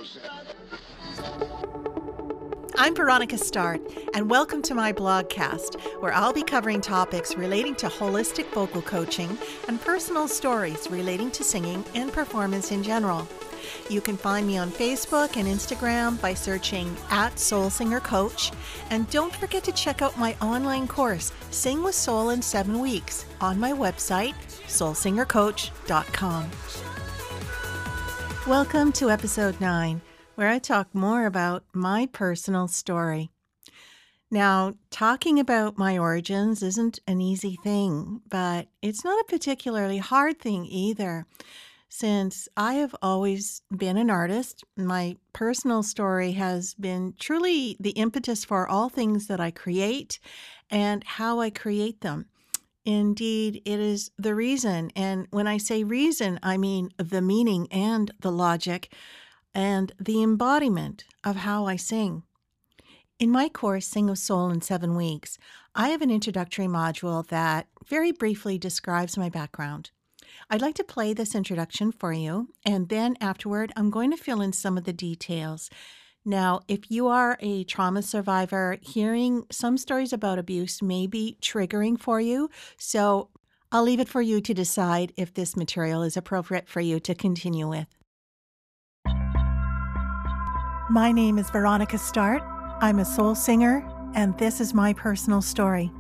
I'm Veronica Start, and welcome to my blogcast, where I'll be covering topics relating to holistic vocal coaching and personal stories relating to singing and performance in general. You can find me on Facebook and Instagram by searching @SoulSingerCoach, and don't forget to check out my online course, Sing with Soul in 7 Weeks, on my website, soulsingercoach.com. Welcome to episode 9, where I talk more about my personal story. Now, talking about my origins isn't an easy thing, but it's not a particularly hard thing either. Since I have always been an artist, my personal story has been truly the impetus for all things that I create and how I create them. Indeed, it is the reason, and when I say reason, I mean the meaning and the logic and the embodiment of how I sing. In my course, Sing with Soul in 7 Weeks, I have an introductory module that very briefly describes my background. I'd like to play this introduction for you, and then afterward, I'm going to fill in some of the details. Now, if you are a trauma survivor, hearing some stories about abuse may be triggering for you, so I'll leave it for you to decide if this material is appropriate for you to continue with. My name is Veronica Start. I'm a soul singer, and this is my personal story.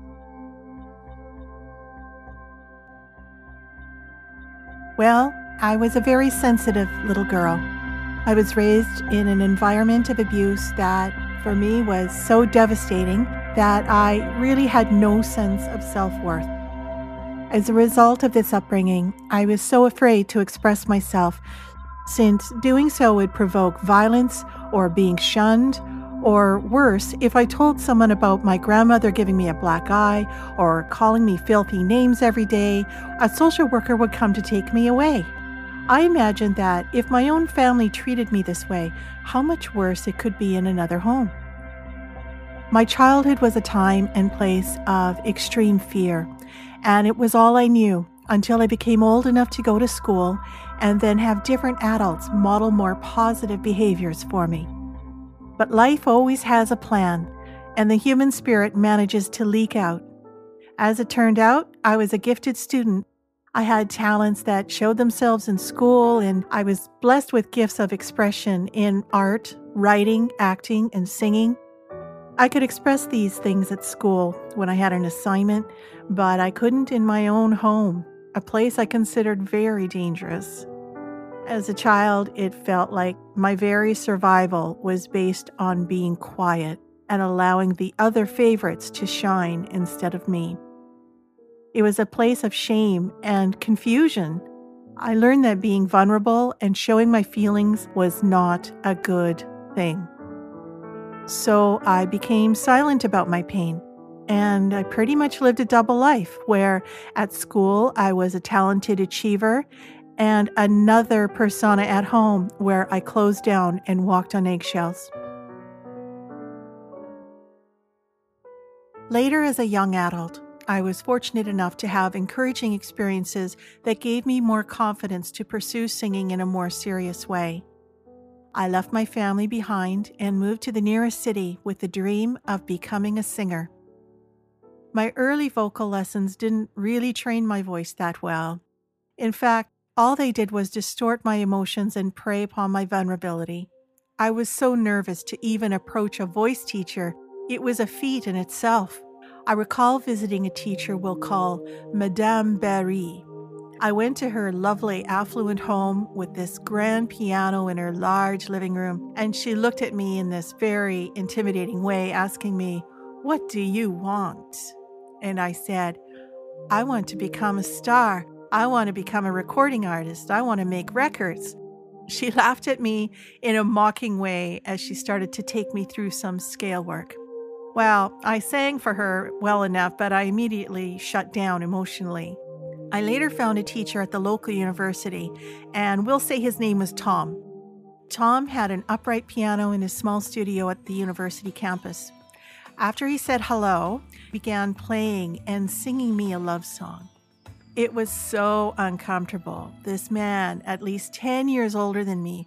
Well, I was a very sensitive little girl. I was raised in an environment of abuse that, for me, was so devastating that I really had no sense of self-worth. As a result of this upbringing, I was so afraid to express myself, since doing so would provoke violence or being shunned, or worse, if I told someone about my grandmother giving me a black eye or calling me filthy names every day, a social worker would come to take me away. I imagined that if my own family treated me this way, how much worse it could be in another home. My childhood was a time and place of extreme fear, and it was all I knew until I became old enough to go to school and then have different adults model more positive behaviors for me. But life always has a plan, and the human spirit manages to leak out. As it turned out, I was a gifted student. I had talents that showed themselves in school, and I was blessed with gifts of expression in art, writing, acting, and singing. I could express these things at school when I had an assignment, but I couldn't in my own home, a place I considered very dangerous. As a child, it felt like my very survival was based on being quiet and allowing the other favorites to shine instead of me. It was a place of shame and confusion. I learned that being vulnerable and showing my feelings was not a good thing. So I became silent about my pain, and I pretty much lived a double life where at school I was a talented achiever and another persona at home where I closed down and walked on eggshells. Later, as a young adult, I was fortunate enough to have encouraging experiences that gave me more confidence to pursue singing in a more serious way. I left my family behind and moved to the nearest city with the dream of becoming a singer. My early vocal lessons didn't really train my voice that well. In fact, all they did was distort my emotions and prey upon my vulnerability. I was so nervous to even approach a voice teacher. It was a feat in itself. I recall visiting a teacher we'll call Madame Barry. I went to her lovely, affluent home with this grand piano in her large living room, and she looked at me in this very intimidating way, asking me, "What do you want?" And I said, "I want to become a star. I want to become a recording artist. I want to make records." She laughed at me in a mocking way as she started to take me through some scale work. Well, I sang for her well enough, but I immediately shut down emotionally. I later found a teacher at the local university, and we'll say his name was Tom. Tom had an upright piano in his small studio at the university campus. After he said hello, he began playing and singing me a love song. It was so uncomfortable. This man, at least 10 years older than me,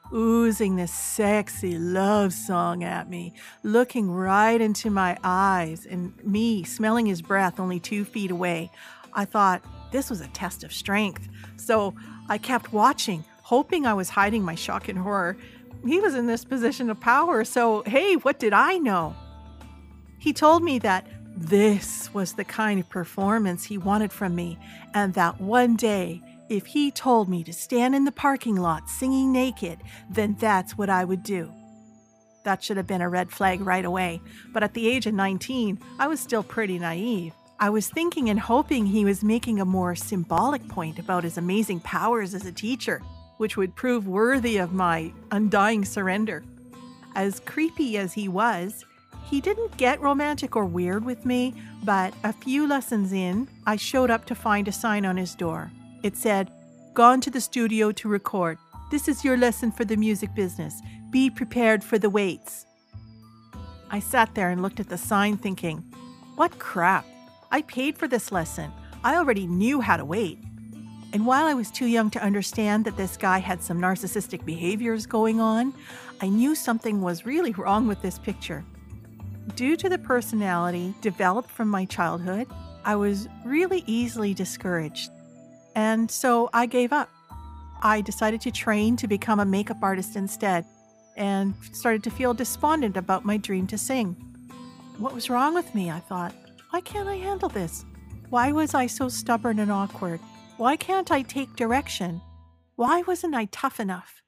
oozing this sexy love song at me, looking right into my eyes, and me smelling his breath only 2 feet away. I thought this was a test of strength, so I kept watching, hoping I was hiding my shock and horror. He was in this position of power, so hey, what did I know? He told me that this was the kind of performance he wanted from me, and that one day, if he told me to stand in the parking lot singing naked, then that's what I would do. That should have been a red flag right away, but at the age of 19, I was still pretty naive. I was thinking and hoping he was making a more symbolic point about his amazing powers as a teacher, which would prove worthy of my undying surrender. As creepy as he was, he didn't get romantic or weird with me, but a few lessons in, I showed up to find a sign on his door. It said, "Gone to the studio to record. This is your lesson for the music business. Be prepared for the waits." I sat there and looked at the sign thinking, what crap? I paid for this lesson. I already knew how to wait. And while I was too young to understand that this guy had some narcissistic behaviors going on, I knew something was really wrong with this picture. Due to the personality developed from my childhood, I was really easily discouraged. And so I gave up. I decided to train to become a makeup artist instead and started to feel despondent about my dream to sing. What was wrong with me, I thought. Why can't I handle this? Why was I so stubborn and awkward? Why can't I take direction? Why wasn't I tough enough?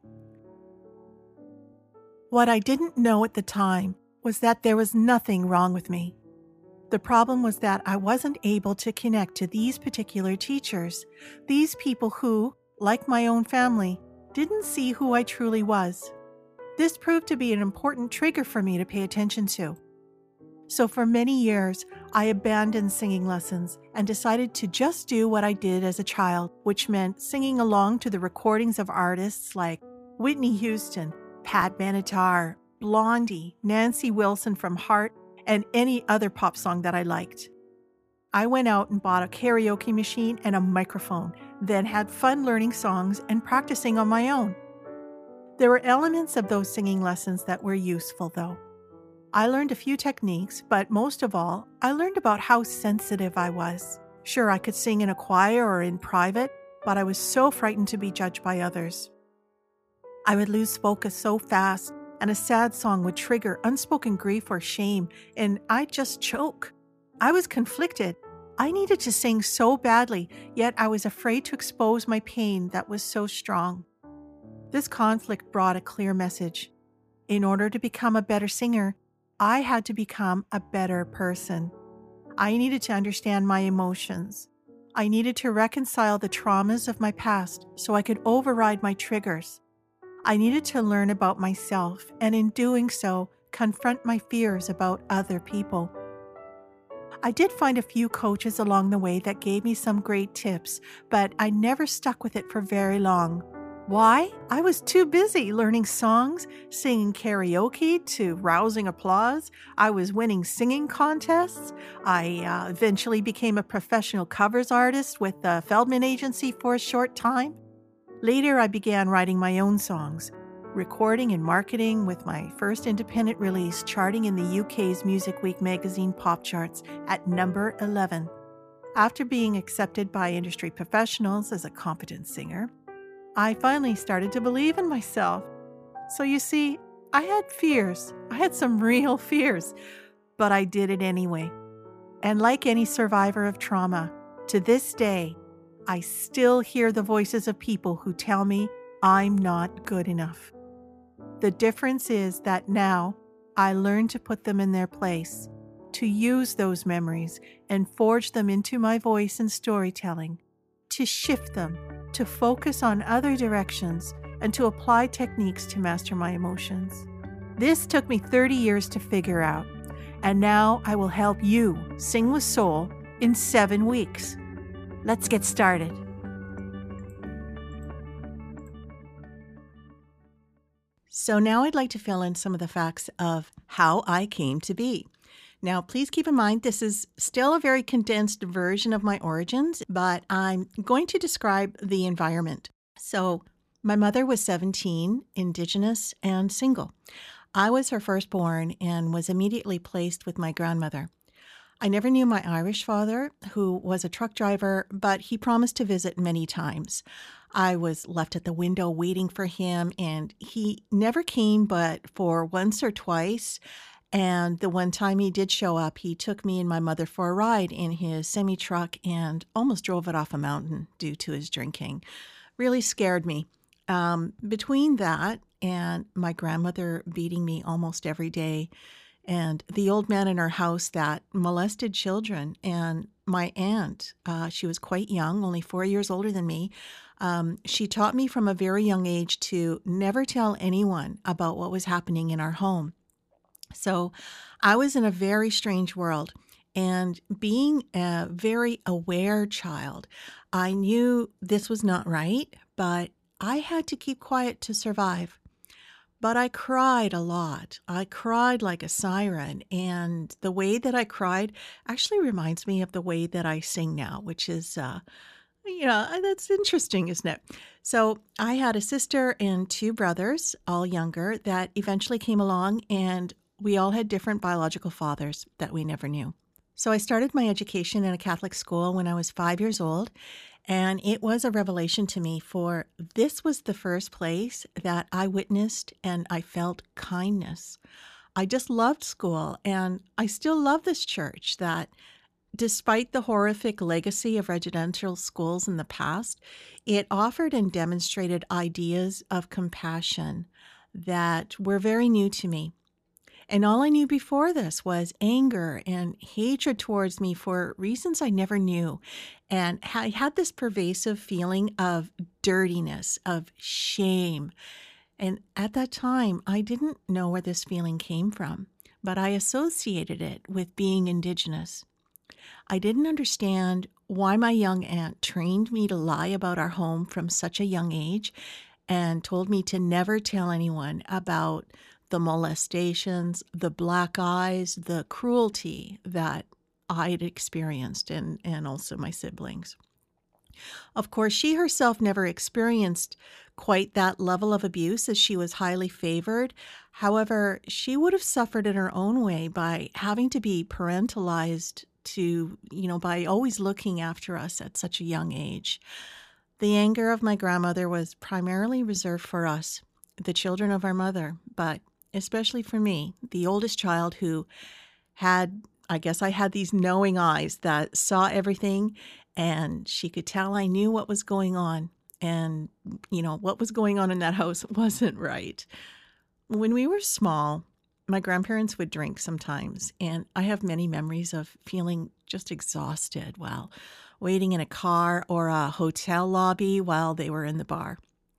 What I didn't know at the time was that there was nothing wrong with me. The problem was that I wasn't able to connect to these particular teachers, these people who, like my own family, didn't see who I truly was. This proved to be an important trigger for me to pay attention to. So for many years, I abandoned singing lessons and decided to just do what I did as a child, which meant singing along to the recordings of artists like Whitney Houston, Pat Benatar, Blondie, Nancy Wilson from Heart, and any other pop song that I liked. I went out and bought a karaoke machine and a microphone, then had fun learning songs and practicing on my own. There were elements of those singing lessons that were useful, though. I learned a few techniques, but most of all, I learned about how sensitive I was. Sure, I could sing in a choir or in private, but I was so frightened to be judged by others. I would lose focus so fast, and a sad song would trigger unspoken grief or shame, and I'd just choke. I was conflicted. I needed to sing so badly, yet I was afraid to expose my pain that was so strong. This conflict brought a clear message. In order to become a better singer, I had to become a better person. I needed to understand my emotions. I needed to reconcile the traumas of my past so I could override my triggers. I needed to learn about myself, and in doing so, confront my fears about other people. I did find a few coaches along the way that gave me some great tips, but I never stuck with it for very long. Why? I was too busy learning songs, singing karaoke to rousing applause. I was winning singing contests. I eventually became a professional covers artist with the Feldman Agency for a short time. Later, I began writing my own songs, recording and marketing, with my first independent release charting in the UK's Music Week magazine pop charts at number 11. After being accepted by industry professionals as a competent singer, I finally started to believe in myself. So you see, I had fears. I had some real fears, but I did it anyway. And like any survivor of trauma, to this day, I still hear the voices of people who tell me I'm not good enough. The difference is that now I learn to put them in their place, to use those memories and forge them into my voice and storytelling, to shift them, to focus on other directions, and to apply techniques to master my emotions. This took me 30 years to figure out, and now I will help you sing with soul in 7 weeks. Let's get started. So now I'd like to fill in some of the facts of how I came to be. Now, please keep in mind, this is still a very condensed version of my origins, but I'm going to describe the environment. So My mother was 17, Indigenous, and single. I was her firstborn and was immediately placed with my grandmother. I never knew my Irish father, who was a truck driver, but he promised to visit many times. I was left at the window waiting for him, and he never came but for once or twice. And the one time he did show up, he took me and my mother for a ride in his semi truck and almost drove it off a mountain due to his drinking. Really scared me. Between that and my grandmother beating me almost every day, and the old man in our house that molested children, and my aunt, she was quite young, only 4 years older than me. She taught me from a very young age to never tell anyone about what was happening in our home. So I was in a very strange world. And being a very aware child, I knew this was not right, but I had to keep quiet to survive. But I cried a lot. I cried like a siren. And the way that I cried actually reminds me of the way that I sing now, which is, that's interesting, isn't it? So I had a sister and two brothers, all younger, that eventually came along, and we all had different biological fathers that we never knew. So I started my education in a Catholic school when I was 5 years old, and it was a revelation to me, for this was the first place that I witnessed and I felt kindness. I just loved school, and I still love this church that, despite the horrific legacy of residential schools in the past, it offered and demonstrated ideas of compassion that were very new to me. And all I knew before this was anger and hatred towards me for reasons I never knew. And I had this pervasive feeling of dirtiness, of shame. And at that time, I didn't know where this feeling came from, but I associated it with being Indigenous. I didn't understand why my young aunt trained me to lie about our home from such a young age and told me to never tell anyone about the molestations, the black eyes, the cruelty that I'd experienced, and also my siblings. Of course, she herself never experienced quite that level of abuse, as she was highly favored. However, she would have suffered in her own way by having to be parentalized by always looking after us at such a young age. The anger of my grandmother was primarily reserved for us, the children of our mother, but especially for me, the oldest child, who I guess I had these knowing eyes that saw everything, and she could tell I knew what was going on. And, what was going on in that house wasn't right. When we were small, my grandparents would drink sometimes, and I have many memories of feeling just exhausted while waiting in a car or a hotel lobby while they were in the bar.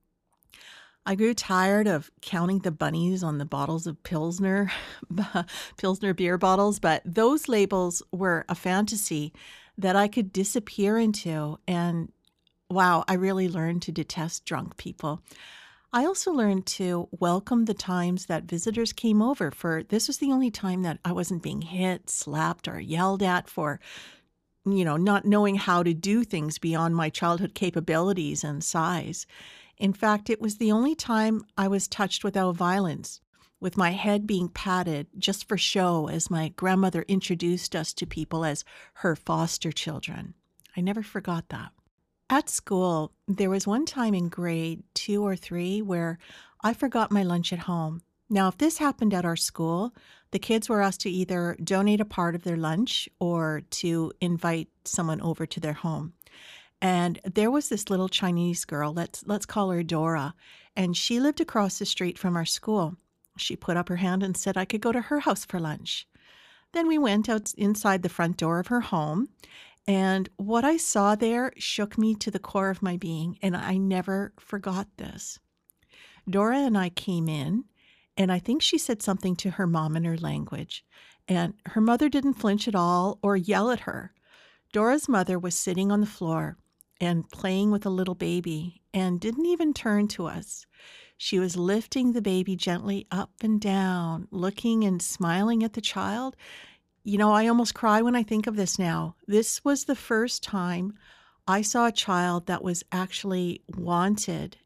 I grew tired of counting the bunnies on the bottles of Pilsner, Pilsner beer bottles, but those labels were a fantasy that I could disappear into. And wow, I really learned to detest drunk people. I also learned to welcome the times that visitors came over, for this was the only time that I wasn't being hit, slapped, or yelled at for, not knowing how to do things beyond my childhood capabilities and size. In fact, it was the only time I was touched without violence, with my head being patted just for show as my grandmother introduced us to people as her foster children. I never forgot that. At school, there was one time in grade 2 or 3 where I forgot my lunch at home. Now, if this happened at our school, the kids were asked to either donate a part of their lunch or to invite someone over to their home. And there was this little Chinese girl, let's call her Dora, and she lived across the street from our school. She put up her hand and said I could go to her house for lunch. Then we went out inside the front door of her home, and what I saw there shook me to the core of my being, and I never forgot this. Dora and I came in, and I think she said something to her mom in her language, and her mother didn't flinch at all or yell at her. Dora's mother was sitting on the floor and playing with a little baby, and didn't even turn to us. She was lifting the baby gently up and down, looking and smiling at the child. I almost cry when I think of this now. This was the first time I saw a child that was actually wanted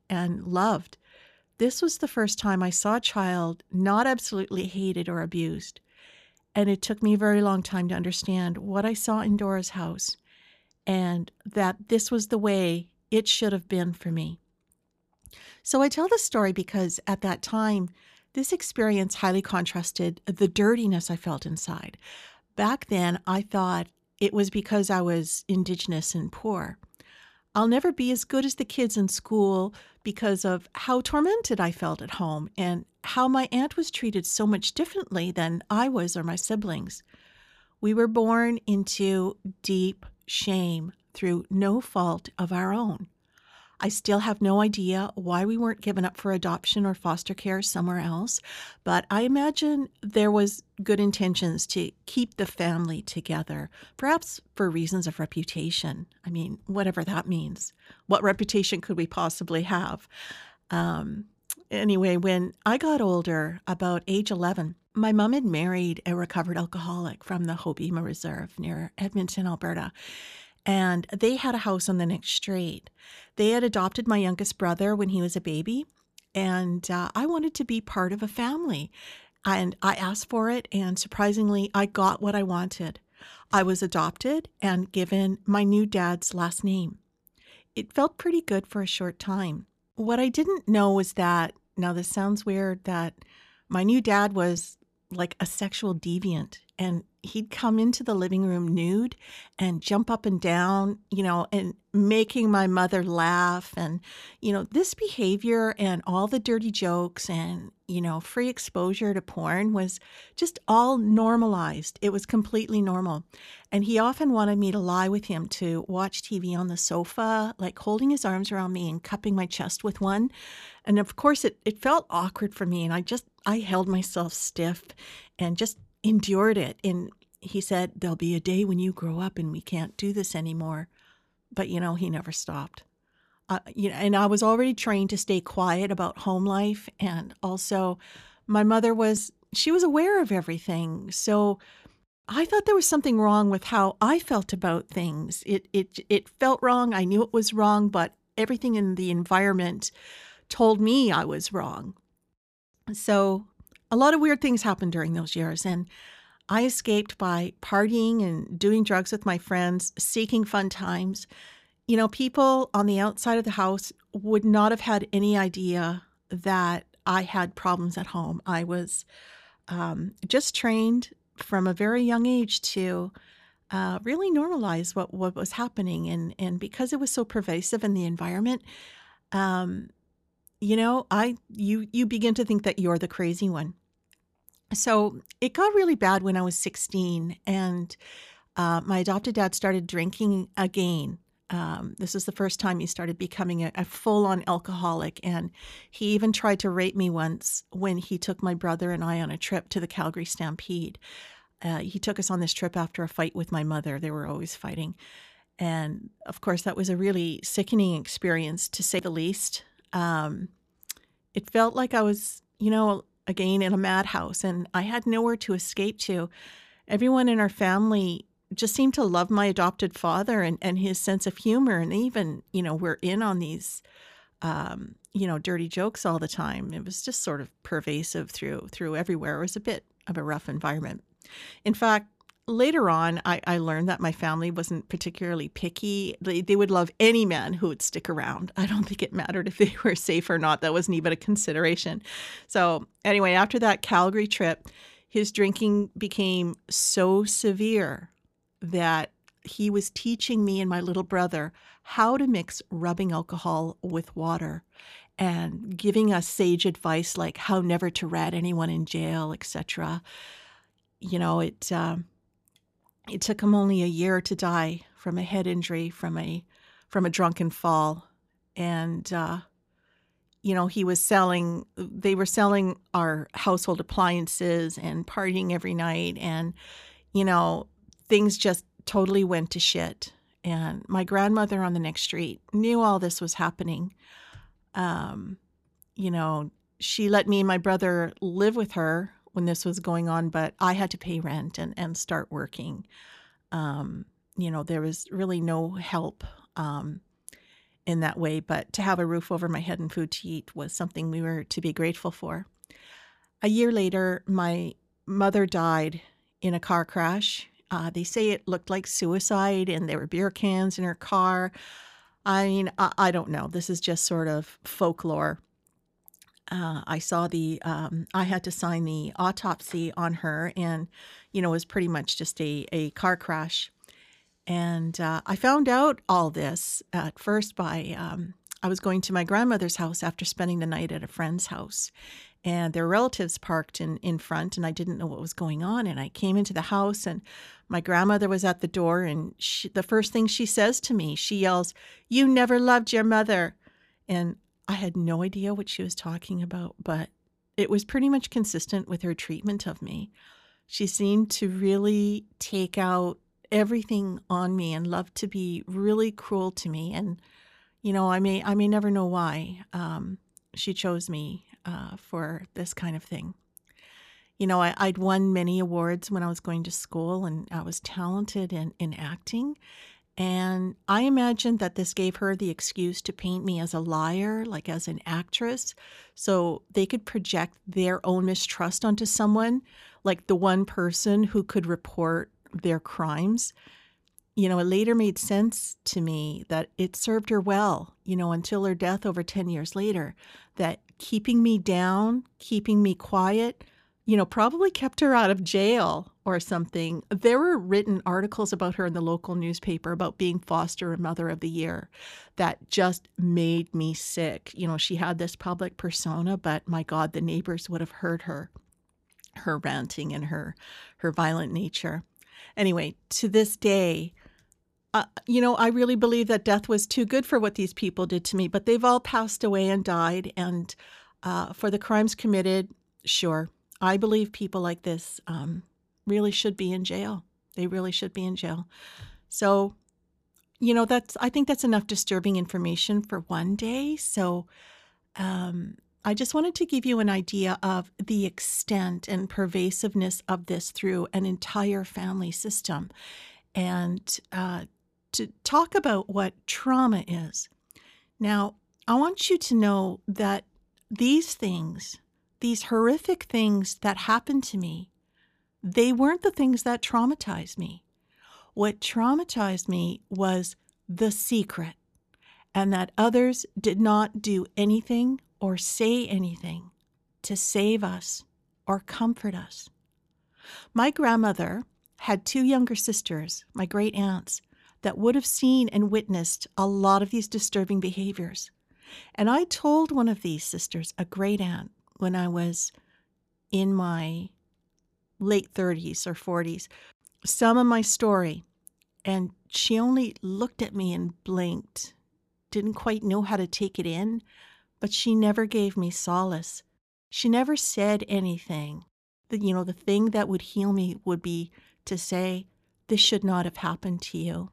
and loved. This was the first time I saw a child not absolutely hated or abused. And it took me a very long time to understand what I saw in Dora's house and that this was the way it should have been for me. So I tell this story because at that time, this experience highly contrasted the dirtiness I felt inside. Back then, I thought it was because I was Indigenous and poor. I'll never be as good as the kids in school because of how tormented I felt at home and how my aunt was treated so much differently than I was or my siblings. We were born into deep shame through no fault of our own. I still have no idea why we weren't given up for adoption or foster care somewhere else, but I imagine there was good intentions to keep the family together, perhaps for reasons of reputation. I mean, whatever that means. What reputation could we possibly have? Anyway, when I got older, about age 11, my mom had married a recovered alcoholic from the Hobbema Reserve near Edmonton, Alberta. And they had a house on the next street. They had adopted my youngest brother when he was a baby, and I wanted to be part of a family. And I asked for it, and surprisingly, I got what I wanted. I was adopted and given my new dad's last name. It felt pretty good for a short time. What I didn't know was that, now this sounds weird, that my new dad was like a sexual deviant, and he'd come into the living room nude and jump up and down, and making my mother laugh. And, this behavior and all the dirty jokes and, free exposure to porn was just all normalized. It was completely normal. And he often wanted me to lie with him to watch TV on the sofa, like holding his arms around me and cupping my chest with one. And of course, it felt awkward for me. And I held myself stiff and just endured it. And he said, there'll be a day when you grow up and we can't do this anymore. But, he never stopped. And I was already trained to stay quiet about home life. And also my mother she was aware of everything. So I thought there was something wrong with how I felt about things. It felt wrong. I knew it was wrong, but everything in the environment told me I was wrong. So a lot of weird things happened during those years, and I escaped by partying and doing drugs with my friends, seeking fun times. People on the outside of the house would not have had any idea that I had problems at home. I was just trained from a very young age to really normalize what was happening. And because it was so pervasive in the environment, you begin to think that you're the crazy one. So it got really bad when I was 16, and my adopted dad started drinking again. This was the first time he started becoming a full-on alcoholic, and he even tried to rape me once when he took my brother and I on a trip to the Calgary Stampede. He took us on this trip after a fight with my mother. They were always fighting. And of course, that was a really sickening experience, to say the least. It felt like I was, again in a madhouse, and I had nowhere to escape to. Everyone in our family just seemed to love my adopted father and his sense of humor. And they even, were in on these, dirty jokes all the time. It was just sort of pervasive through everywhere. It was a bit of a rough environment. In fact, later on, I learned that my family wasn't particularly picky. They would love any man who would stick around. I don't think it mattered if they were safe or not. That wasn't even a consideration. So anyway, after that Calgary trip, his drinking became so severe that he was teaching me and my little brother how to mix rubbing alcohol with water and giving us sage advice like how never to rat anyone in jail, etc. It took him only a year to die from a head injury from a drunken fall. And, they were selling our household appliances and partying every night. And, things just totally went to shit. And my grandmother on the next street knew all this was happening. She let me and my brother live with her when this was going on, but I had to pay rent and start working. There was really no help. in that way, but to have a roof over my head and food to eat was something we were to be grateful for. A year later, my mother died in a car crash. They say it looked like suicide and there were beer cans in her car. I mean, I don't know. This is just sort of folklore. I saw I had to sign the autopsy on her, and, it was pretty much just a car crash. And I found out all this at first I was going to my grandmother's house after spending the night at a friend's house. And their relatives parked in front, and I didn't know what was going on. And I came into the house, and my grandmother was at the door, and the first thing she says to me, she yells, "You never loved your mother." And I had no idea what she was talking about, but it was pretty much consistent with her treatment of me. She seemed to really take out everything on me and loved to be really cruel to me. And, I may never know why she chose me for this kind of thing. I'd won many awards when I was going to school, and I was talented in acting. And I imagined that this gave her the excuse to paint me as a liar, like as an actress, so they could project their own mistrust onto someone, like the one person who could report their crimes. It later made sense to me that it served her well, until her death over 10 years later, that keeping me down, keeping me quiet, probably kept her out of jail or something. There were written articles about her in the local newspaper about being foster mother of the year that just made me sick. She had this public persona, but my God, the neighbors would have heard her ranting and her violent nature. Anyway, to this day, I really believe that death was too good for what these people did to me, but they've all passed away and died. And for the crimes committed, sure, I believe people like this really should be in jail. They really should be in jail. So, I think that's enough disturbing information for one day. So I just wanted to give you an idea of the extent and pervasiveness of this through an entire family system, and to talk about what trauma is. Now, I want you to know that these things, these horrific things that happened to me, they weren't the things that traumatized me. What traumatized me was the secret, and that others did not do anything or say anything to save us or comfort us. My grandmother had two younger sisters, my great aunts, that would have seen and witnessed a lot of these disturbing behaviors. And I told one of these sisters, a great aunt, when I was in my late 30s or 40s, some of my story. And she only looked at me and blinked, didn't quite know how to take it in, but she never gave me solace. She never said anything. The thing that would heal me would be to say, "This should not have happened to you."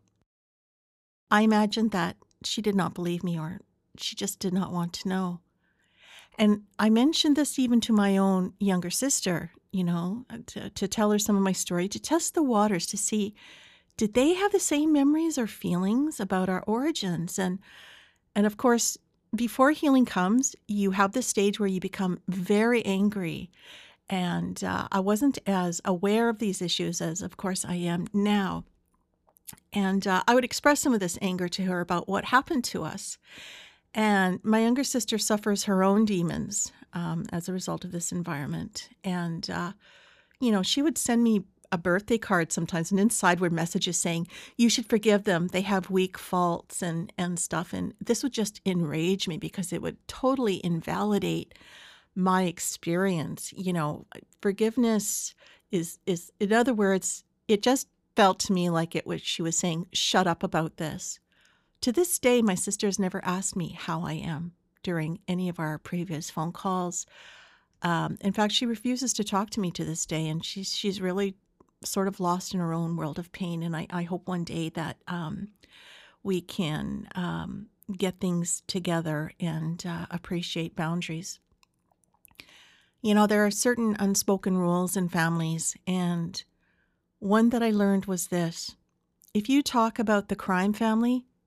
I imagined that she did not believe me, or she just did not want to know. And I mentioned this even to my own younger sister, to tell her some of my story, to test the waters, to see, did they have the same memories or feelings about our origins? And of course, before healing comes, you have this stage where you become very angry. And I wasn't as aware of these issues as, of course, I am now. And I would express some of this anger to her about what happened to us. And my younger sister suffers her own demons as a result of this environment. And, she would send me a birthday card sometimes, and inside were messages saying, "You should forgive them. They have weak faults," and stuff. And this would just enrage me because it would totally invalidate my experience. Forgiveness is, in other words, it just felt to me like she was saying, "Shut up about this." To this day, my sister has never asked me how I am during any of our previous phone calls. In fact, she refuses to talk to me to this day, and she's really sort of lost in her own world of pain. And I hope one day that we can get things together and appreciate boundaries. There are certain unspoken rules in families, and one that I learned was this: if you talk about the crime family,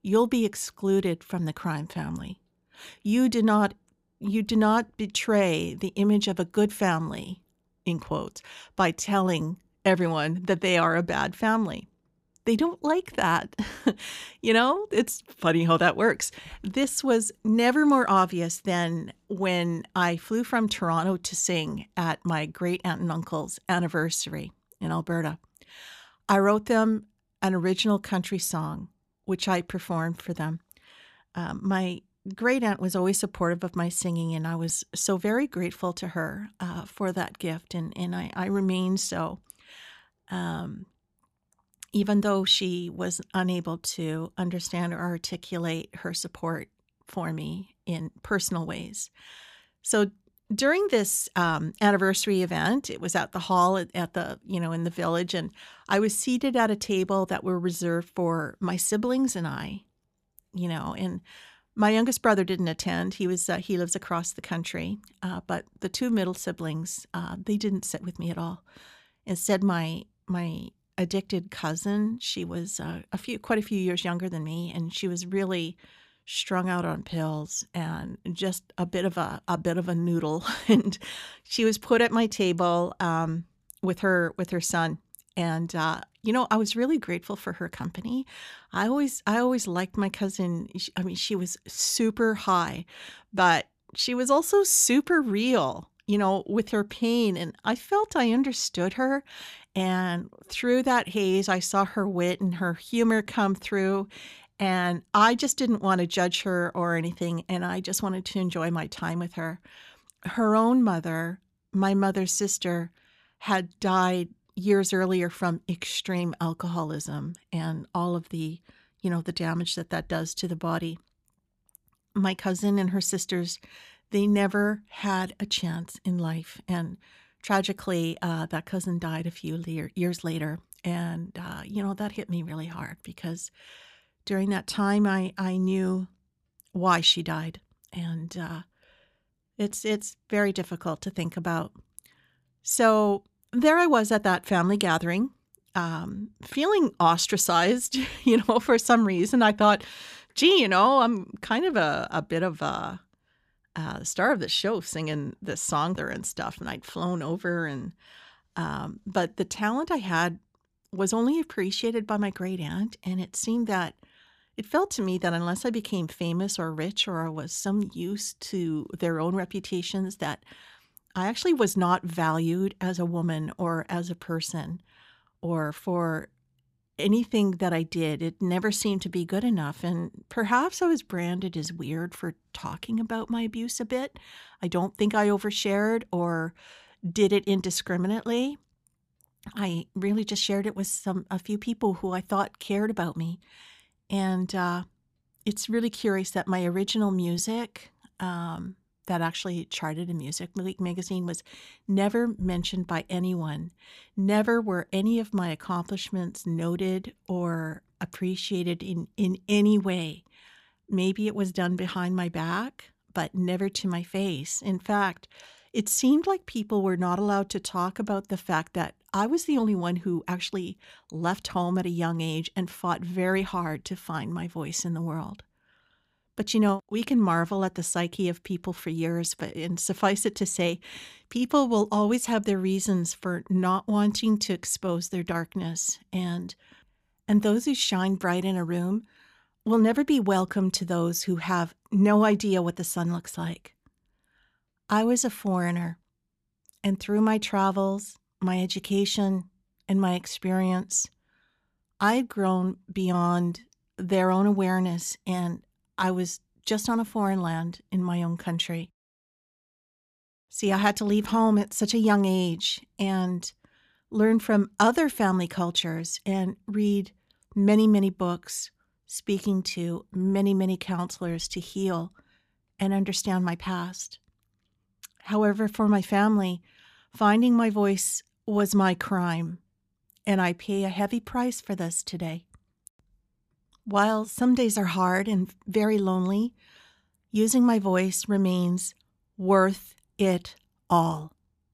you'll be excluded from the crime family. You do not betray the image of a good family, in quotes, by telling everyone that they are a bad family. They don't like that. It's funny how that works. This was never more obvious than when I flew from Toronto to sing at my great aunt and uncle's anniversary in Alberta. I wrote them an original country song, which I performed for them. My great aunt was always supportive of my singing, and I was so very grateful to her for that gift, and I remain so. Even though she was unable to understand or articulate her support for me in personal ways. So during this anniversary event, it was at the hall at the, in the village, and I was seated at a table that were reserved for my siblings and I, and my youngest brother didn't attend. He lives across the country, but the two middle siblings, they didn't sit with me at all. Instead, my addicted cousin, she was quite a few years younger than me, and she was really strung out on pills and just a bit of a noodle. And she was put at my table with her son. And I was really grateful for her company. I always liked my cousin. She was super high, but she was also super real, with her pain. And I felt I understood her. And through that haze, I saw her wit and her humor come through. And I just didn't want to judge her or anything. And I just wanted to enjoy my time with her. Her own mother, my mother's sister, had died years earlier from extreme alcoholism and all of the, the damage that does to the body. My cousin and her sisters, they never had a chance in life. And tragically, that cousin died a few years later. And, that hit me really hard because during that time, I knew why she died. And it's very difficult to think about. So there I was at that family gathering, feeling ostracized, for some reason. I thought, gee, I'm kind of a bit of a star of the show singing this song there and stuff. And I'd flown over but the talent I had was only appreciated by my great aunt. And it felt to me that unless I became famous or rich or was some use to their own reputations, that I actually was not valued as a woman or as a person or for anything that I did. It never seemed to be good enough. And perhaps I was branded as weird for talking about my abuse a bit. I don't think I overshared or did it indiscriminately. I really just shared it with a few people who I thought cared about me. And it's really curious that my original music that actually charted in Music magazine was never mentioned by anyone. Never were any of my accomplishments noted or appreciated in any way. Maybe it was done behind my back, but never to my face. In fact, it seemed like people were not allowed to talk about the fact that I was the only one who actually left home at a young age and fought very hard to find my voice in the world. But we can marvel at the psyche of people for years, and suffice it to say, people will always have their reasons for not wanting to expose their darkness. And those who shine bright in a room will never be welcome to those who have no idea what the sun looks like. I was a foreigner, and through my travels, my education, and my experience, I had grown beyond their own awareness, and I was just on a foreign land in my own country. See, I had to leave home at such a young age and learn from other family cultures and read many, many books, speaking to many, many counselors to heal and understand my past. However, for my family, finding my voice was my crime, and I pay a heavy price for this today. While some days are hard and very lonely, using my voice remains worth it all.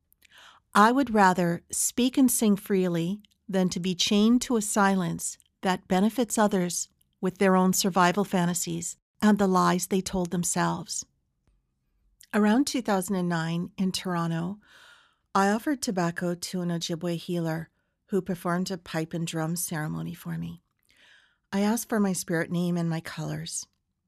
I would rather speak and sing freely than to be chained to a silence that benefits others with their own survival fantasies and the lies they told themselves. Around 2009 in Toronto, I offered tobacco to an Ojibwe healer who performed a pipe and drum ceremony for me. I asked for my spirit name and my colors.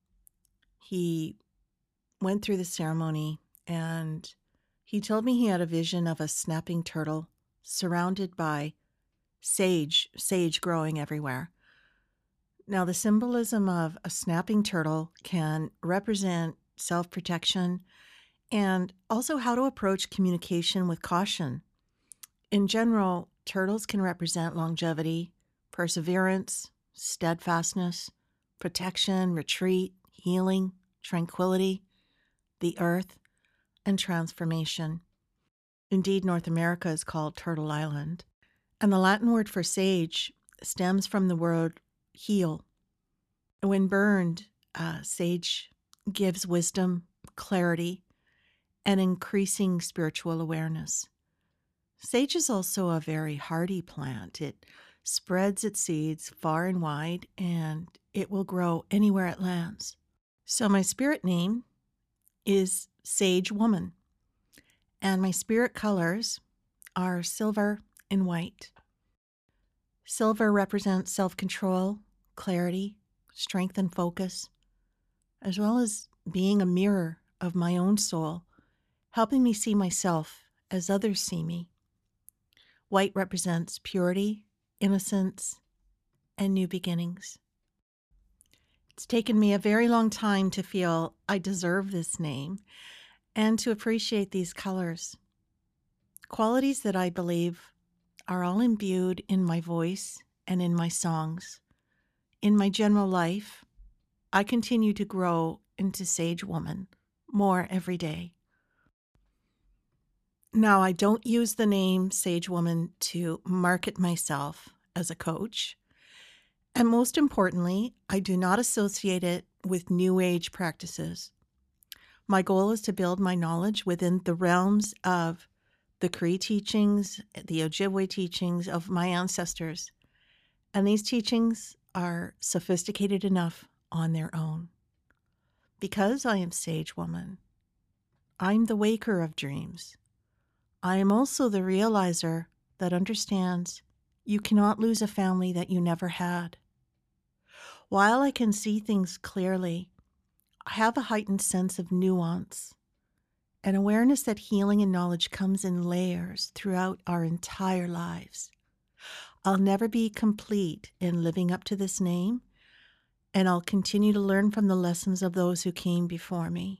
He went through the ceremony and he told me he had a vision of a snapping turtle surrounded by sage growing everywhere. Now, the symbolism of a snapping turtle can represent self-protection and also how to approach communication with caution. In general, turtles can represent longevity, perseverance, steadfastness, protection, retreat, healing, tranquility, the earth, and transformation. Indeed, North America is called Turtle Island, and the Latin word for sage stems from the word heal. When burned, sage gives wisdom, clarity, and increasing spiritual awareness. Sage is also a very hardy plant. It spreads its seeds far and wide, and it will grow anywhere it lands. So my spirit name is Sage Woman, and my spirit colors are silver and white. Silver represents self-control, clarity, strength, and focus, as well as being a mirror of my own soul, helping me see myself as others see me. White represents purity, innocence, and new beginnings. It's taken me a very long time to feel I deserve this name and to appreciate these colors. Qualities that I believe are all imbued in my voice and in my songs. In my general life, I continue to grow into Sage Woman more every day. Now, I don't use the name Sage Woman to market myself as a coach. And most importantly, I do not associate it with New Age practices. My goal is to build my knowledge within the realms of the Cree teachings, the Ojibwe teachings of my ancestors. And these teachings are sophisticated enough on their own. Because I am Sage Woman, I'm the waker of dreams. I am also the realizer that understands you cannot lose a family that you never had. While I can see things clearly, I have a heightened sense of nuance, an awareness that healing and knowledge comes in layers throughout our entire lives. I'll never be complete in living up to this name, and I'll continue to learn from the lessons of those who came before me.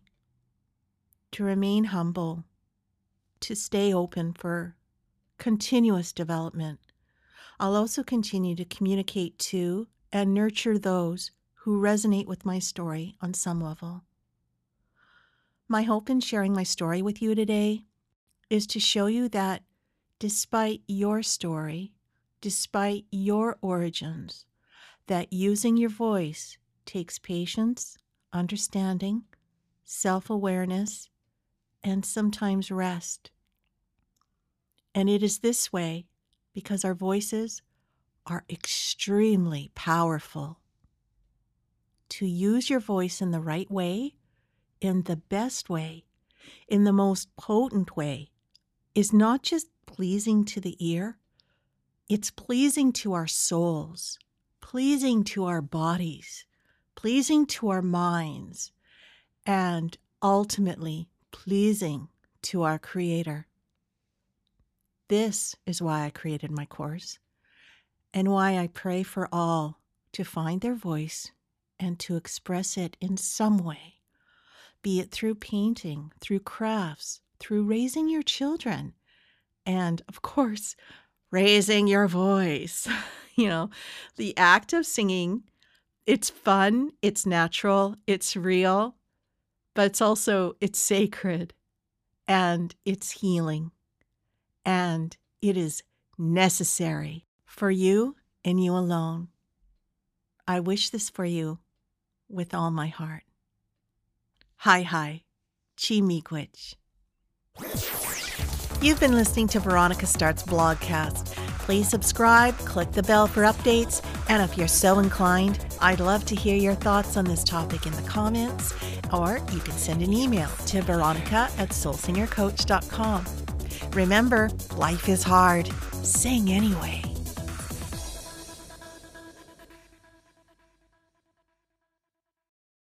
To remain humble, to stay open for continuous development. I'll also continue to communicate to and nurture those who resonate with my story on some level. My hope in sharing my story with you today is to show you that despite your story, despite your origins, that using your voice takes patience, understanding, self-awareness, and sometimes rest. And it is this way because our voices are extremely powerful. To use your voice in the right way, in the best way, in the most potent way, is not just pleasing to the ear, it's pleasing to our souls, pleasing to our bodies, pleasing to our minds, and ultimately pleasing to our Creator. This is why I created my course, and why I pray for all to find their voice and to express it in some way, be it through painting, through crafts, through raising your children, and of course, raising your voice. The act of singing, it's fun, it's natural, it's real, but it's sacred, and it's healing, and it is necessary for you and you alone. I wish this for you with all my heart. Hi, Chi Miigwech. You've been listening to Veronica Starts Blogcast. Please subscribe, click the bell for updates, and if you're so inclined, I'd love to hear your thoughts on this topic in the comments, or you can send an email to veronica@soulsingercoach.com. Remember, life is hard. Sing anyway.